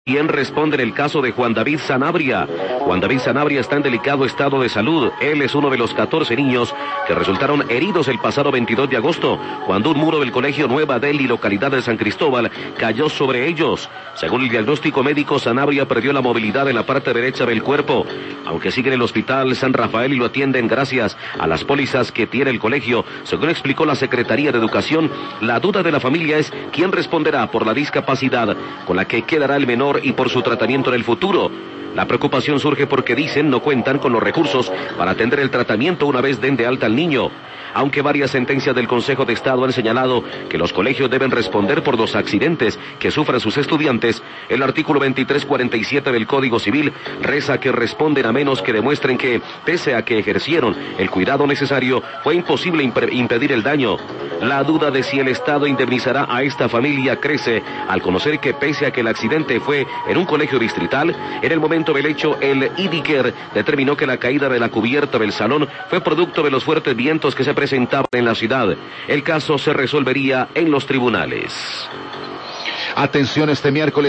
¿Quién responde en el caso de Juan David Sanabria? Juan David Sanabria está en delicado estado de salud. Él es uno de los 14 niños que resultaron heridos el pasado 22 de agosto, cuando un muro del colegio Nueva Delhi, localidad de San Cristóbal, cayó sobre ellos. Según el diagnóstico médico, Sanabria perdió la movilidad en la parte derecha del cuerpo. Aunque sigue en el hospital San Rafael y lo atienden gracias a las pólizas que tiene el colegio, según explicó la Secretaría de Educación, la duda de la familia es quién responderá por la discapacidad con la que quedará el menor y por su tratamiento en el futuro. La preocupación surge porque dicen no cuentan con los recursos para atender el tratamiento una vez den de alta al niño. Aunque varias sentencias del Consejo de Estado han señalado que los colegios deben responder por los accidentes que sufran sus estudiantes, el artículo 2347 del Código Civil reza que responden a menos que demuestren que, pese a que ejercieron el cuidado necesario, fue imposible impedir el daño. La duda de si el Estado indemnizará a esta familia crece al conocer que, pese a que el accidente fue en un colegio distrital, en el momento del hecho el IDICER determinó que la caída de la cubierta del salón fue producto de los fuertes vientos que se presentaban en la ciudad. El caso se resolvería en los tribunales. Atención, este miércoles